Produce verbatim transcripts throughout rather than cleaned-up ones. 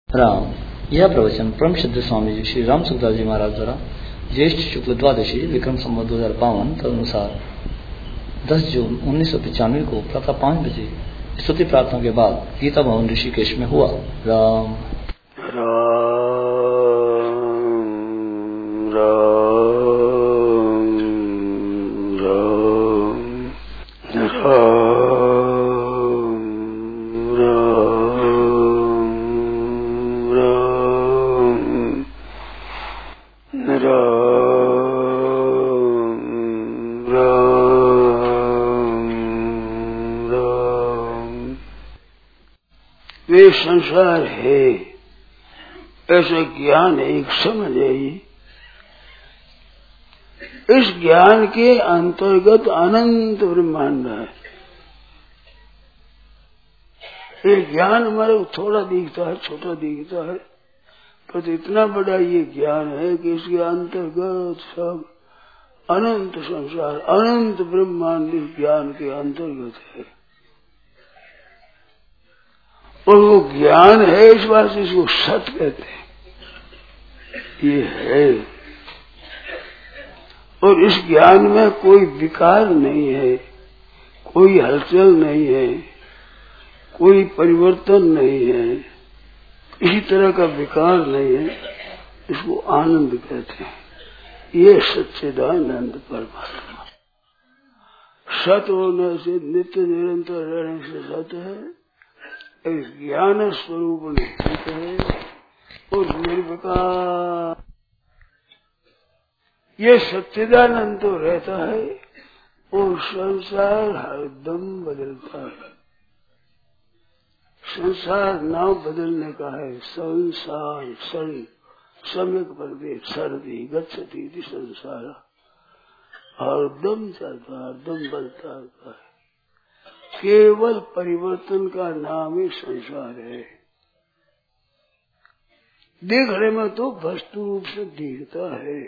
राम। यह प्रवचन परम सिद्ध स्वामी जी श्री राम सुखदास जी महाराज द्वारा ज्येष्ठ शुक्ल द्वादशी विक्रम संवत दो हजार बावन तदनुसार दस जून उन्नीस सौ पचानवे को प्रातः पांच बजे स्तुति प्रार्थना के बाद गीता भवन ऋषिकेश में हुआ। राम राम वे संसार है ऐसा ज्ञान एक समझ आई। इस ज्ञान के अंतर्गत अनंत ब्रह्मांड है। ये ज्ञान हमारे थोड़ा दिखता है, छोटा दिखता है, पर इतना बड़ा ये ज्ञान है कि इसके अंतर्गत सब अनंत संसार अनंत ब्रह्मांड इस ज्ञान के अंतर्गत है। और वो ज्ञान है, इस बात से इसको सत कहते हैं। ये है और इस ज्ञान में कोई विकार नहीं है, कोई हलचल नहीं है, कोई परिवर्तन नहीं है, किसी तरह का विकार नहीं है। इसको आनंद कहते हैं। ये सच्चिदानंद परमात्मा सत होने से, नित्य निरंतर रहने से सत है, ज्ञान स्वरूप निश्चित है और निर्विकार। ये सच्चिदानंद तो रहता है और संसार हरदम बदलता है। संसार नाम बदलने का है। संसार सन सम्यक प्रदेश सर्दी गच्छति थी। संसार हरदम चलता हरदम बदलता रहता है। केवल परिवर्तन का नाम ही संसार है। देखने में तो वस्तु रूप से दिखता है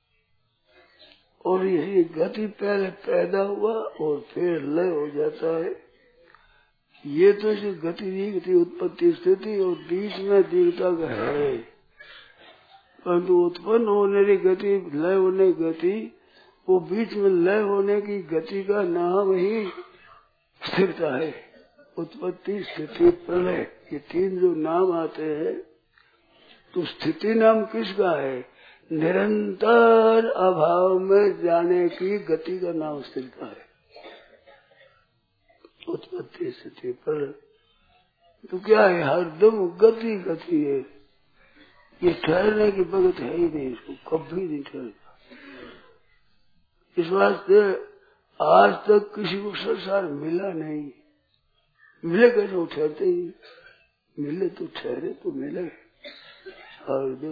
और यही गति पहले पैदा हुआ और फिर लय हो जाता है। ये तो सिर्फ गति दिखती, उत्पत्ति स्थिति और बीच में दिखता है, परंतु उत्पन्न होने की गति, लय होने की गति, वो बीच में लय होने की गति का नाम ही स्थिरता है। उत्पत्ति स्थिति प्रलय ये तीन जो नाम आते हैं, तो स्थिति नाम किसका है? निरंतर अभाव में जाने की गति का नाम स्थिरता है। उत्पत्ति स्थिति प्रलय तो क्या है? हरदम गति गति है। ये ठहरने की भगत है ही नहीं, इसको कभी नहीं ठहरता। इस वास्ते आज तक किसी को संसार मिला नहीं। मिले कैसे? वो ठहरते ही मिले तो ठहरे तो मिले। और जो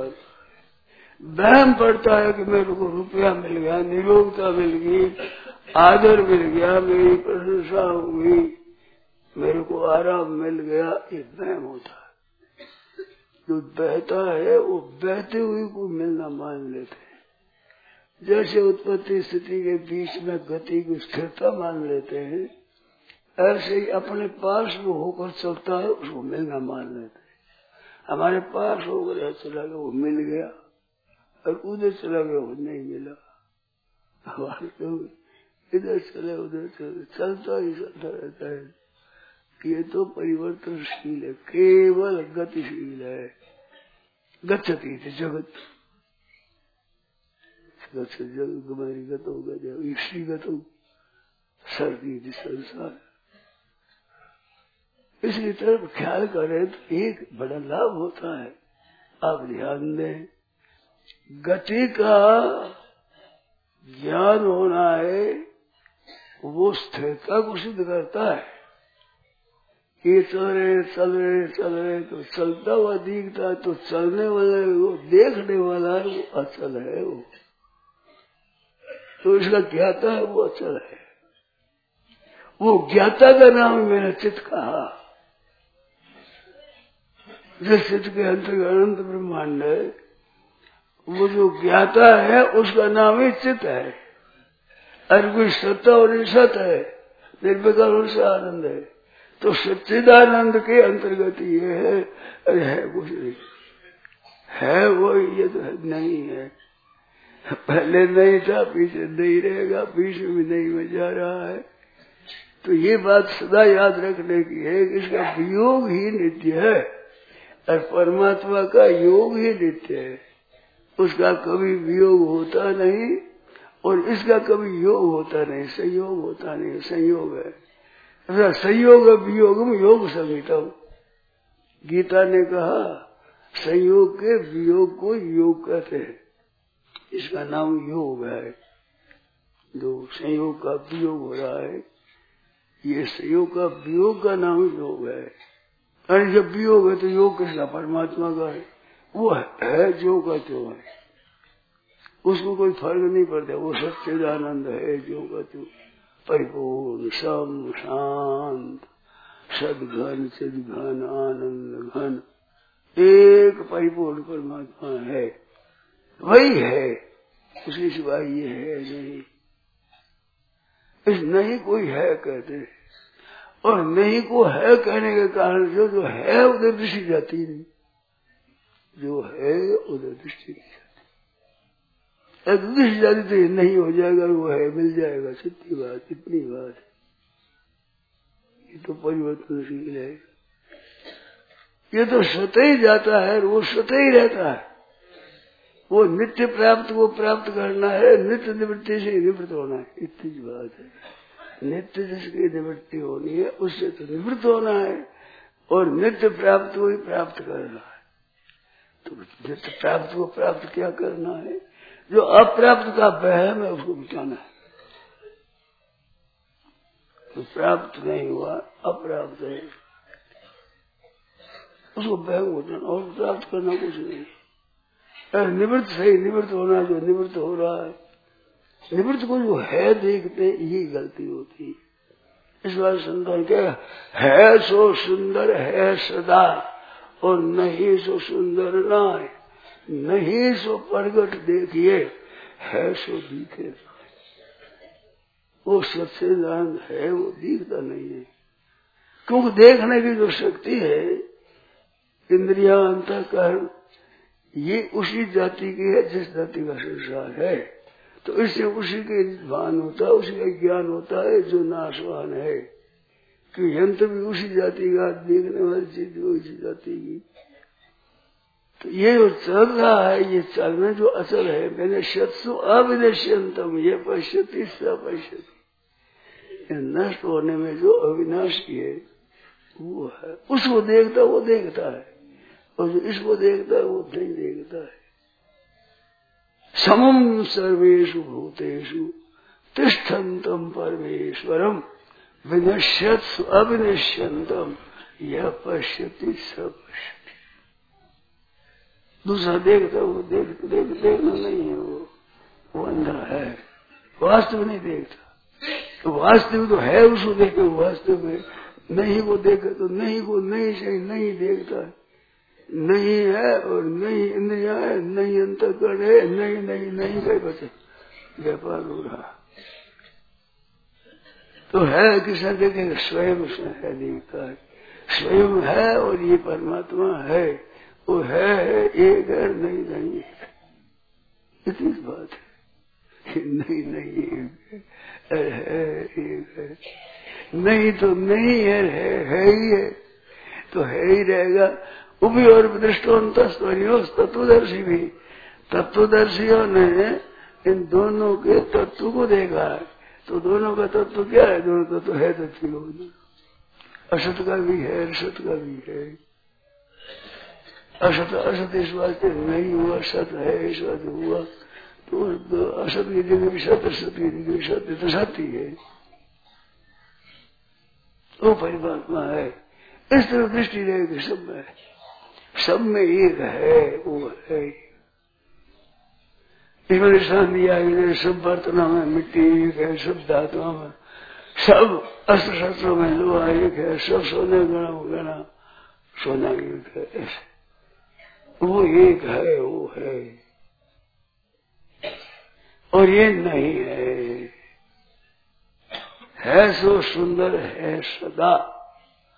वहम पड़ता है कि मेरे को रुपया मिल गया, निरोगता मिल गई, आदर मिल गया, मेरी प्रशंसा हुई, मेरे को आराम मिल गया, ये वहम होता है। जो बहता है वो बहते हुए को मिलना मान लेते हैं। जैसे उत्पत्ति स्थिति के बीच में गति की स्थिरता मान लेते हैं, ऐसे ही अपने पास वो होकर चलता है उसको मिलना मान लेते हैं। हमारे पास होकर चला गया वो मिल गया और उधर चला गया वो नहीं मिला। तो इधर चले उधर चले, चलता ही चलता रहता है। ये तो परिवर्तनशील है, केवल गतिशील है। गच्छति जगत जगत गमरी गत हो गया, ईश्वरी गत हो सर्दी संसार। इसकी तरफ ख्याल करें तो एक बड़ा लाभ होता है। आप ध्यान दें, गति का ज्ञान होना है, वो स्थिरता को सिद्ध करता है। ये चल रहे चल रहे चल रहे तो चलता हुआ दिखता है, तो चलने वाला वो देखने वाला है, वो अचल है। वो तो इसका ज्ञाता है, वो अचल है। वो ज्ञाता का नाम मैंने चित्त कहा। जिस चित्त के अंतर्गत अनंत ब्रह्मांड है, वो जो ज्ञाता है उसका नाम ही चित्त है। और कोई सत्ता और सत है, निर्विकार और से आनंद है। तो सच्चिदानंद के अंतर्गत ये है, अरे है कुछ नहीं, है वो, ये तो है, नहीं है। पहले नहीं था, पीछे नहीं रहेगा, पीछे भी नहीं में जा रहा है। तो ये बात सदा याद रखने की है कि इसका वियोग ही नित्य है और परमात्मा का योग ही नित्य है। उसका कभी वियोग होता नहीं और इसका कभी योग होता नहीं, संयोग होता नहीं, संयोग है। ऐसा संयोग वियोग में योग संहिता, गीता ने कहा संयोग के वियोग को योग कहते हैं, इसका नाम योग है। जो संयोग का वियोग हो रहा है, ये संयोग का वियोग का नाम योग है। अरे जब वियोग है तो योग किसका? परमात्मा का है। वो है जो का जो है, उसको कोई फर्क नहीं पड़ता। वो सच्चिदानंद है जो का जो, परिपूर्ण सम शांत सदघन चिदघन आनंद घन, एक परिपूर्ण परमात्मा है, वही है। उसके सिवाय ये है नहीं। इस नहीं कोई है कहते, और नहीं को है कहने के कारण जो जो है उधर दृष्टि जाती नहीं, जो है उधर दृष्टि नहीं जाती। एक दृष्टि जाती तो ये नहीं हो जाएगा, वो है मिल जाएगा, सच्ची बात, इतनी बात है। ये तो परिवर्तनशील है, ये तो स्वतः ही जाता है, वो स्वतः ही रहता है। वो नित्य प्राप्त को प्राप्त करना है, नित्य निवृत्ति से निवृत्त होना है, इतनी बात है। नित्य जिसकी निवृत्ति होनी है उससे तो निवृत्त होना है, और नित्य प्राप्त को ही प्राप्त करना है। तो नित्य प्राप्त को प्राप्त क्या करना है? जो अप्राप्त का वहम है उसको मिटाना है। तो प्राप्त नहीं हुआ, अप्राप्त है, उसको वहम होना, और प्राप्त करना कुछ नहीं। निवृत्त सही निवृत्त होना, जो निवृत्त हो रहा है, निवृत्त को जो है देखते यही गलती होती है। इस बार संतों क्या है, सो सुंदर है सदा, और नहीं सो सुंदर ना है, नहीं सो प्रगट देखिए, है सो दिखे। वो सच्चिदानंद है, वो दिखता नहीं है, क्योंकि देखने की जो शक्ति है, इंद्रिया अंतःकरण, ये उसी जाति की है जिस जाति का संसार है। तो इससे उसी के भान होता है, उसी का ज्ञान होता है जो नाशवान है, कि यंत्र भी उसी जाति का, देखने वाली चीज भी उसी जाति की। तो ये जो चल रहा है, ये चलना जो अचल है, मैंने शत्रु अविनश्यंतम, ये पश्यति स पश्यति, नष्ट होने में जो अविनाशी है वो है। उसको देखता वो देखता है, और जो इसको देखता है वो नहीं देखता है। समम सर्वेषु भूतेषु तिष्ठन्तम परमेश्वरम विनश्यत्सु अविनश्यन्तम यह पश्यति स पश्यति। दूसरा देखता वो देख देख देखना नहीं है, वो वो अंधा है, वास्तव नहीं देखता। तो वास्तव तो है, उसको देखे वास्तव में, नहीं को देखे तो नहीं को नहीं सही नहीं देखता है। नहीं है और नहीं इंद्रिया है, नहीं अंतःकरण है, नहीं नहीं नहीं गए बचे, व्यापार हो रहा। तो है किसा देखेगा, स्वयं उसमें है दिखता है, स्वयं है, और ये परमात्मा है, वो है, है एक है, नहीं नहीं है, इतनी बात है। नहीं नहीं है, है एक है, नहीं तो नहीं है, है, है ही है, तो है ही रहेगा। उभी और दृष्टोन्तस्तरीय तत्वदर्शी भी, तत्वदर्शियों ने इन दोनों के तत्व को देखा है। तो दोनों का तत्व क्या है? दोनों तत्व है तत्व, असत का भी है, असत का भी है। असत असत इस वास्ते नहीं हुआ, सत है इस वास्ते हुआ। तो असत की जगह भी सत्य, सत्य की जगह भी सत्य, तो सत्य है, वो परमात्मा है। इस तरह दृष्टि रहेगी सब में, सब में एक है, वो है। इसमें निशान दिया है, सब बर्तनों में मिट्टी एक है, सब धातुओं में, सब अस्त्र शस्त्रों में लोहा एक है, सब सोने गणा गणा सोना एक है, वो एक है, वो है। और ये नहीं है, है सो सुंदर है सदा,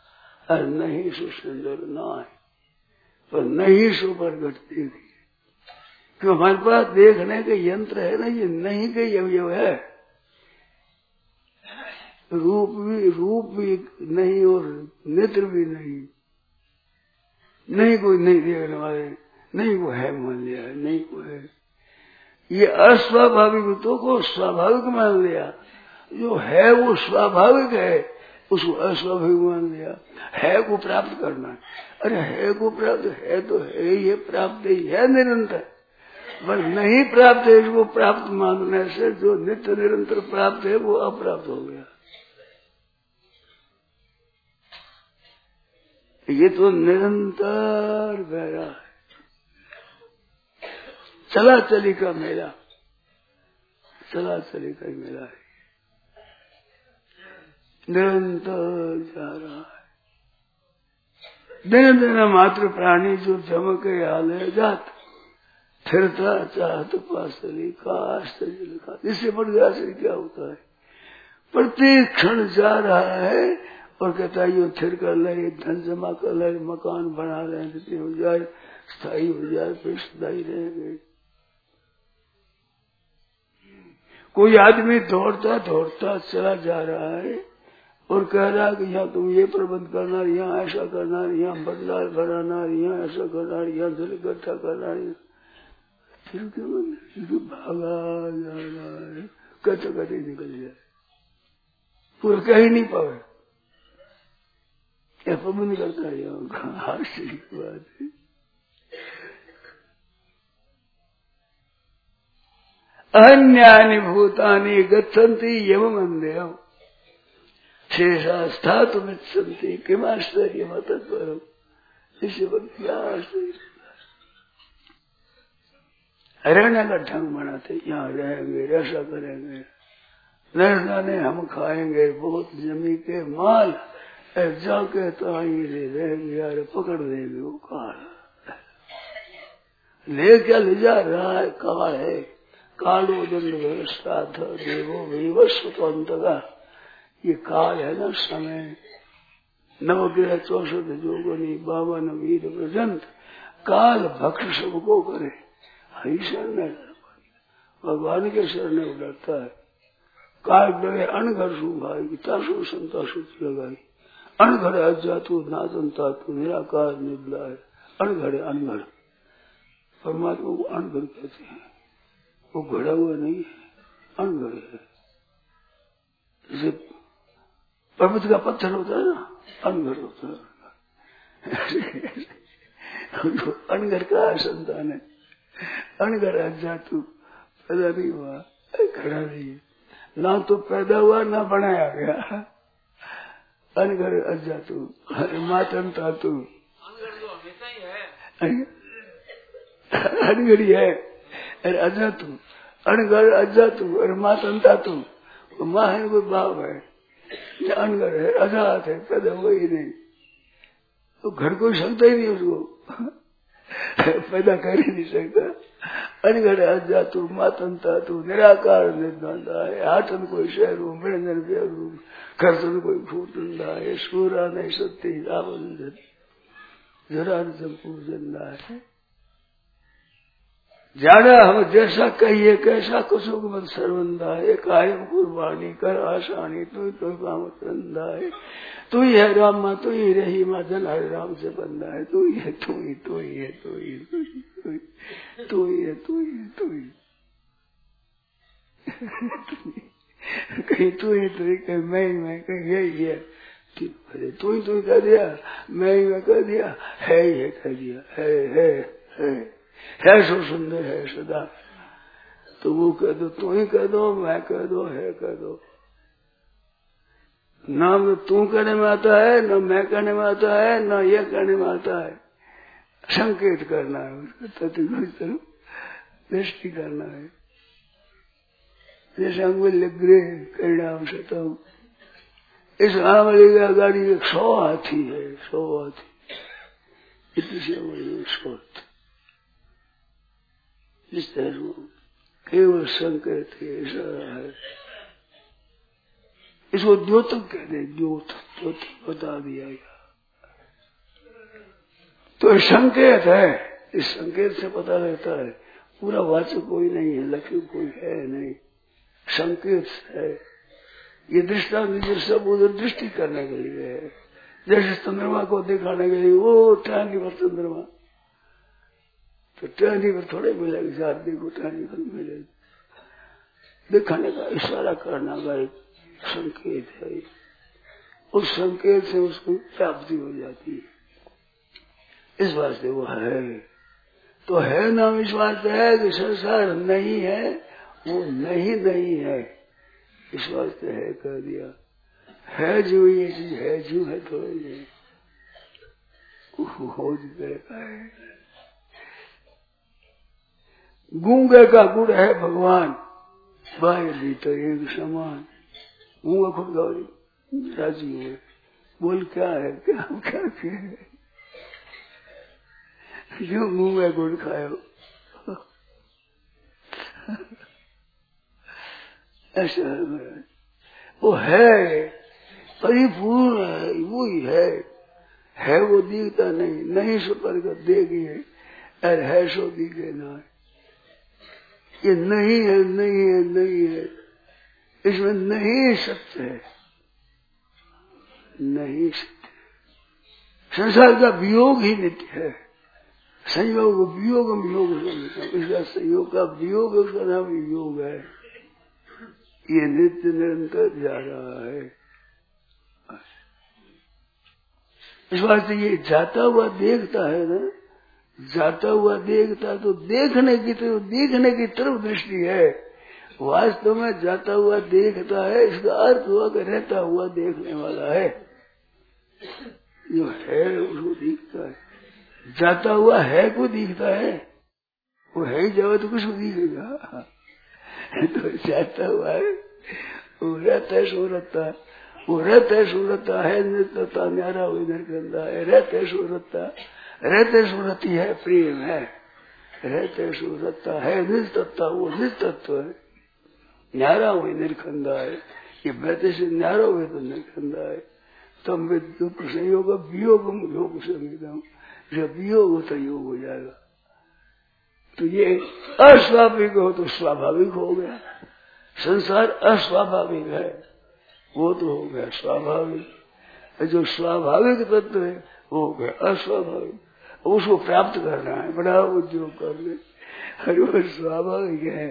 और नहीं सो सुंदर ना है, पर नहीं सो प्रगट देखिए, क्यों हमारे पास देखने के यंत्र है ना, ये नहीं के अवयव है। रूप भी रूप भी नहीं और नेत्र भी नहीं, नहीं कोई नहीं देखने वाले, नहीं को है मान लिया, नहीं को है। ये अस्वाभाविक तो को स्वाभाविक मान लिया, जो है वो स्वाभाविक है, उसको अस्वाभाविक मान लिया। है को प्राप्त करना है, अरे है को प्राप्त है तो है, ये प्राप्त ही है निरंतर, पर नहीं प्राप्त है इसको प्राप्त मानने से जो नित्य निरंतर प्राप्त है वो अप्राप्त हो गया। ये तो निरंतर बह रहा है, चला चली का मेला, चला चली का मेला है, निरंतर जा रहा है। दिन दिन मात्र प्राणी जो चमके आले जात, फिरता चाहत पासली का आश्चर्य लिखा। इससे बड़ आश्चर्य क्या होता है, प्रत्येक क्षण जा रहा है और कहता है यो थिर कर ले, धन जमा कर ले, मकान बना ले, जितनी हो जाए स्थायी हो जाए, फिर सदाई रहेंगे। कोई आदमी दौड़ता दौड़ता चला जा रहा है और कह रहा है कि यहाँ तुम ये प्रबंध करना, यहाँ ऐसा करना, यहाँ बदला बनाना, यहाँ ऐसा करना, यहाँ जल इकट्ठा करना, फिर क्यों भागा जा रहा है, कहते कहते निकल जाए, पूरा कह ही नहीं पावे, क्या प्रबंध करता है यहाँ। आश्चर्य की बात है। अन्यानि भूतानि गच्छन्ति यममन्देयम् शेषास्था तुमिच्छन्ति किमाश्चर्यम् तत्परम्। इससे क्या आश्चर्य, रहने का ढंग बनाते, यहाँ रहेंगे, ऐसा करेंगे, न जाने हम खाएंगे बहुत जमी के माल, जाके तो ले रहेंगे, यार पकड़ देंगे वो काल, ले क्या ले जा रहा है, काल है, कालो दंड व्यवस्था था देवो विवस्वतंत का, ये काल है ना समय, नवग्रह चौसठ जोगनी बावन वीर प्रजंत, काल भक्ष सबको करे, हरी शरण भगवान के शरण उड़ता है। काल डरे अनघर सु भाई तासु संता सूच लगाई, अनघर अजातु नादन तातु निराकार निबला है, अनघर अनघर, परमात्मा को अनघर कहते हैं, वो घड़ा हुआ नहीं है, अनघड़ है। जैसे पर्वत का पत्थर होता है ना, अनघड़ होता है, अनघड़ का संतान है, अनघड़ अजातु पैदा नहीं हुआ, घड़ा नहीं है, ना तो पैदा हुआ ना बनाया गया, अनघड़ अजातु मातन तातु, अनघड़ी है, अरे अजातु, अनघड़ अजातु और मातन तातु, माँ है कोई बाप है, अनघड़ है, अजात है, पैदा हुआ ही नहीं, तो घर को सकता ही नहीं उसको, पैदा कर ही नहीं सकता। अनघड़ अजातु मातन तातु निराकार निर्दंडा है, हाथन कोई शहरू मृंजन बेरू, करतन कोई फूटंदा है, सूरा नहीं सत्य रावण जरा पूजंदा है। जाना हम जैसा कहिए कैसा कुसुम मत सर्वंदा है, कायम कुर्बानी कर आसानी तू तो काम चंदा है, तू ही है राम माँ, तू ही रही माँ, जन हरे राम से बंदा है, तू ही है तू ही तू ही है तू ही तू ही तू ही है तू ही है तू ही, कहीं तू ही तू ही, कहीं मैं ही मैं, कहीं यही है, तू ही तू ही कह दिया, मैं ही मैं कह दिया, है ही है कह दिया, है है है है सो सुंदर है सदा, तो वो कह दो, तू ही कह दो, मैं कह दो, है कह दो, ना तू कहने में आता है, न मैं कहने में आता है, न ये कहने में आता है, संकेत करना है उसको, तत्व दृष्टि करना है। जैसे अंगुल लिग्रे परिणाम सतम, इस आमली का गाड़ी एक सौ हाथी है, सौ हाथी, इतनी से अंगुली सौ, इस तरह केवल संकेत है, ऐसा है। इसको द्योतक कहते हैं, द्योत द्योतक बता दिया गया, तो संकेत है, इस संकेत से पता लगता है पूरा वाचक कोई नहीं है, लक्ष्य कोई है नहीं, संकेत है। ये दृष्टांत सब उधर दृष्टि करने के लिए है, जैसे चंद्रमा को दिखाने के लिए वो टानी पर चंद्रमा, तो टानी पर थोड़े मिलेगी, आदमी को टानी पर मिलेगी, दिखाने का इशारा करना का एक संकेत है। उस संकेत से उसको प्राप्ति हो जाती है, इस वास्ते वो है। तो है नाम इस वास्ते है कि संसार नहीं है, वो नहीं नहीं है, इस वास्ते है कह दिया। है जो ये चीज है जो है तो ये हो का है। गूंगे का गुड़ है भगवान, बाहर भीतर एक समान। गूंगा खुद गौरी राजी हुए, बोल क्या है, क्या क्या है, जो गूंगा गुड़ खाए ऐसा है। वो है परिपूर्ण है, वो ही है, है वो दिखता नहीं, नहीं सो पर देगी है, और है सो दिखे ना। ये नहीं है, नहीं है, नहीं है, इसमें नहीं सत्य है, नहीं सत्य। संसार का वियोग ही नित्य है, संयोग वियोग वियोग इसका संयोग का वियोग, उसका नाम योग है। ये नित्य निरंतर जा रहा है। इस बात से ये जाता हुआ देखता है ना, जाता हुआ देखता तो देखने की तरफ, देखने की तरफ दृष्टि है। वास्तव में जाता हुआ देखता है, इसका अर्थ हुआ कि रहता हुआ देखने वाला है, जो है उसको दिखता है। जाता हुआ है को दिखता है, वो है ही जाओ तो किसको दिखेगा। तो जाता हुआ है, वो रहता है सो रहता है, वो रहता है सो रहता है, नित्यता न्यारा हुई निर्गंधा है, रहते सो रहता, रहते सो रहती है, प्रेम है, रहते सो रहता है, निज तत्ता वो निज तत्व है, न्यारा हुई निर्खंदा है। ये बैठे से न्यारा हुए तो निर्खंदा है। तब वे दुख संयोग वियोग योग संगीतम, जब वियोग हो तो योग हो जाएगा। तो ये अस्वाभाविक हो तो स्वाभाविक हो गया। संसार अस्वाभाविक है, वो तो हो गया स्वाभाविक। जो स्वाभाविक तत्व है वो हो गया अस्वाभाविक। उसको प्राप्त करना है, बड़ा उद्योग कर ले, अरे वो स्वाभाविक है,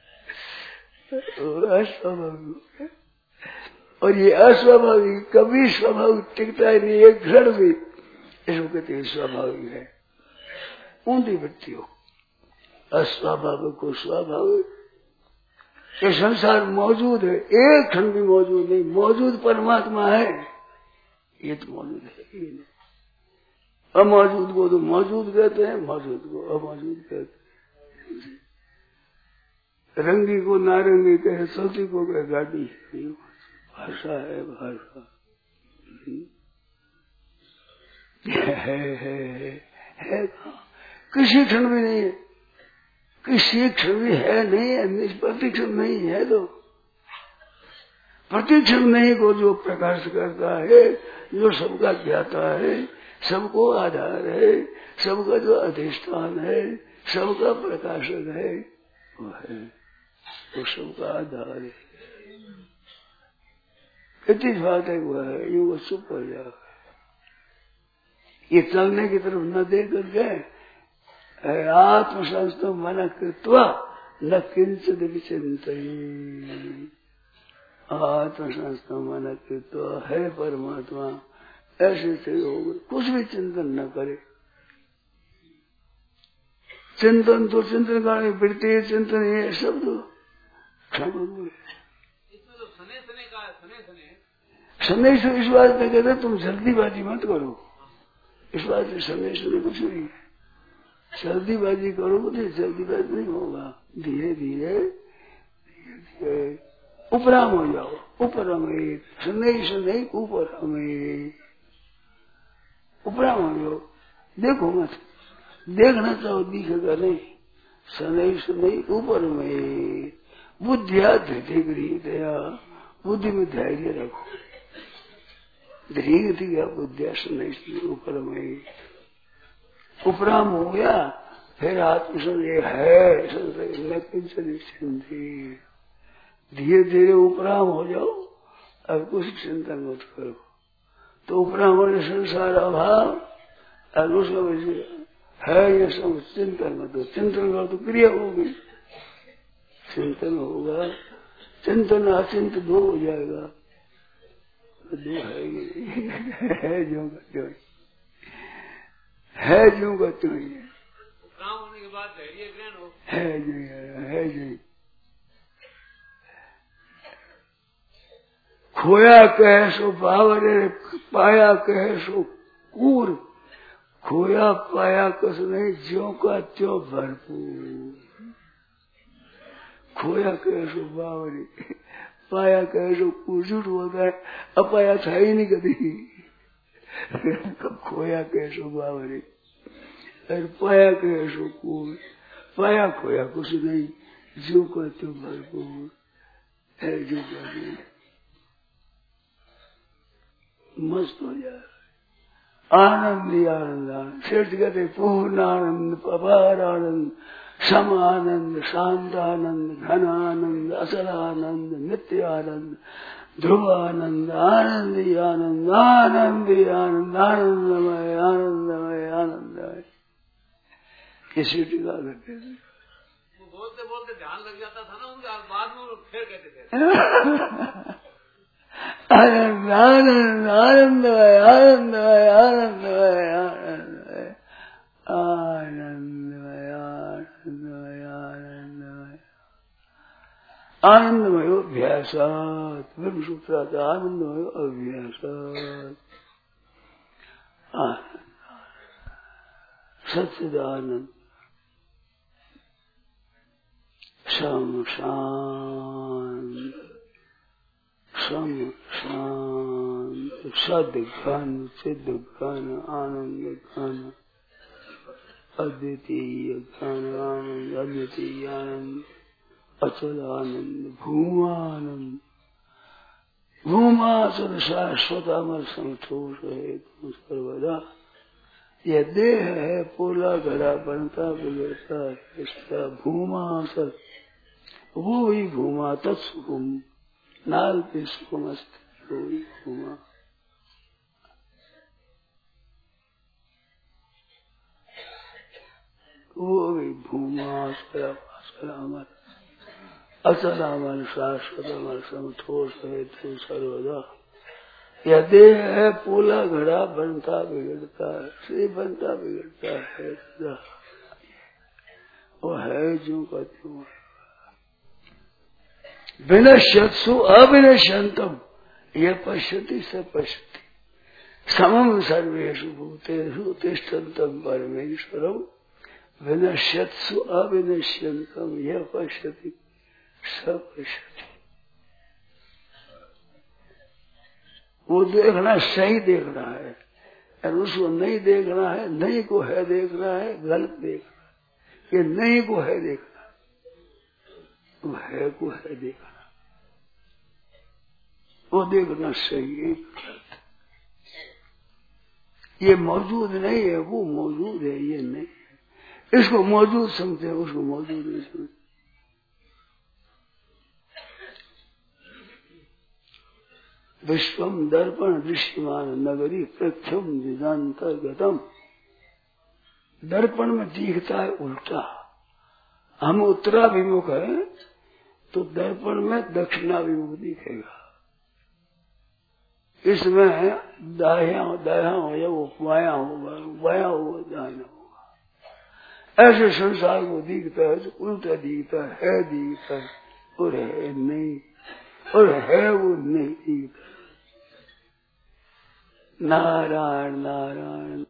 अस्वाभाविक है। और ये अस्वाभाविक कभी स्वाभाविक टिकता है नहीं, एक क्षण भी। इसको कहते हैं स्वाभाविक है। ऊंधी वृत्ति हो, अस्वाभाविक को स्वाभाविक। ये संसार मौजूद है, एक क्षण भी मौजूद नहीं, मौजूद परमात्मा है, ये तो मौजूद है ही नहीं। अमौजूद को तो मौजूद कहते हैं, मौजूद को अमौजूद कहते हैं। रंगी को नारंगी कहे, चलती को कहे गाड़ी, भाषा है भाषा। है है है, है किसी क्षण भी नहीं है, किसी क्षण भी है नहीं है, प्रतिक्षण नहीं है। तो प्रतिक्षण नहीं को जो प्रकाश करता है, जो सबका ज्ञाता है, सबको आधार है, सबका जो अधिष्ठान है, सबका प्रकाशक है, वो है, वो सबका आधार है। कितनी बात है वो है, ये वो चुप हो जाए। ये चलने की तरफ न देख करके आत्मसंस्थो मन कृत्वा न किंचित विचिंतयेत्। आत्मसंस्थो मन कृत्वा है परमात्मा, ऐसे से होगा, कुछ भी चिंतन न करे। चिंतन तो चिंतन का वृत्ति चिंतन ये शब्द क्षण हुए। समय से इस बात में कहते तुम जल्दीबाजी मत करो, इस बात से समय से कुछ नहीं है। जल्दीबाजी करोगे तो जल्दीबाजी नहीं होगा, धीरे धीरे धीरे धीरे उपराम हो जाओ। उपराम समय से नहीं, ऊपर हमें उपराम हो जाओ। देखो मत, देखना चाहो दिखेगा नहीं, समय से नहीं ऊपर में। बुद्धिया धृति गृहीतया, बुद्धि में धैर्य रखो। धीरे धीरे बुद्धिया से नहीं ऊपर में उपराम हो गया, फिर आत्मसंदेह है संदेह न किंचन चिंती। धीरे धीरे उपराम हो जाओ, अब कुछ चिंतन मत करो। तो उपराम होने संसार अभाव, और उसका है ये सब चिंतन मत दो। चिंतन करो तो क्रिया होगी, चिंतन होगा, चिंतन अचिंत दो हो जाएगा। दो है ये है जो जो है जो बच्चो होने के बाद है जो है जो खोया कहे सो बावरे, पाया कहे सो कूर। खोया पाया कुछ नहीं, ज्यों का त्यों भरपूर। खोया कहे सो बावरे, पाया कहे सो कूर। झूठ बोलता है, अपाया था ही नहीं कभी। खोया कहे सो बावरे और पाया कहे सो कूर। पाया खोया कुछ नहीं, ज्यों का त्यों भरपूर है जो का। मस्त हो जाए, आनंद ही आनंद। आनंद सेठ कहते पूर्ण आनंद, अपार आनंद, सम आनंद, शांत आनंद, घन आनंद, असल आनंद, नित्य आनंद, ध्रुव आनंद, आनंद ही आनंद, आनंद ही आनंद, आनंदमय आनंदमय आनंदमय। किसी टीका करते थे, बोलते बोलते ध्यान लग जाता था ना उनका, बाद में फिर कहते थे आनंद आनंद आनंदमय आनंदमय आनंदमय आनंदमय आनंदमय आनंदमय आनंदमय आनंदमय अभ्यासात्। ब्रह्म सूत्रार्थ आनंदमय अभ्यासात्। सच्चिदानंद सम शांत सम शांत सद घन सिद्ध घन आनंद घन अद्वितीय घन आनंद अद्वितीय आनंद अचल आनंद भूमानंद। भूमाचल शाश्वत अमर संतोष है तुम सर्वदा। यह देह है पोला घड़ा बनता बिगड़ता है, इसका भूमाचल वो ही भूमा तत्सुकुम नाल पे सुकुम अस्ति वो ही भूमा। वो भी भूमा अमर अचल अमर शाश्वत अमर संतोष है तुम सर्वदा। यह देह है पोला घड़ा बनता बिगड़ता है, से बनता बिगड़ता है सदा। वो है जो का त्यों है। विनश्यत्सु अविनश्यंतम यह पश्यति स पश्यति समम सर्वेषु भूतेषु तिष्ठन्तम परमेश्वरम। विनश्यत्सु अविनश्यंतम यह पश्यति स पश्यति। वो देखना सही देखना है, और उसको नहीं देखना है, नहीं को है देखना है, गलत देखना है। ये नहीं को है देखना, वो है को है देखना, वो देखना सही है। ये मौजूद नहीं है, वो मौजूद है, ये नहीं है। इसको मौजूद समझते हैं, उसको मौजूद नहीं समझते। विश्वम दर्पण दृश्यमान नगरी प्रथम निजांतर्गतम। दर्पण में दिखता है उल्टा। हम उत्तराभिमुख है तो दर्पण में दक्षिणाभिमुख दिखेगा। इसमें दाया दाया हो या वो बाया होगा, बाया होगा दाया होगा। ऐसे संसार को दिखता है तो उल्टा दिखता है, दिखता है और है नहीं, और है वो नहीं दिखता। नारायण नारायण।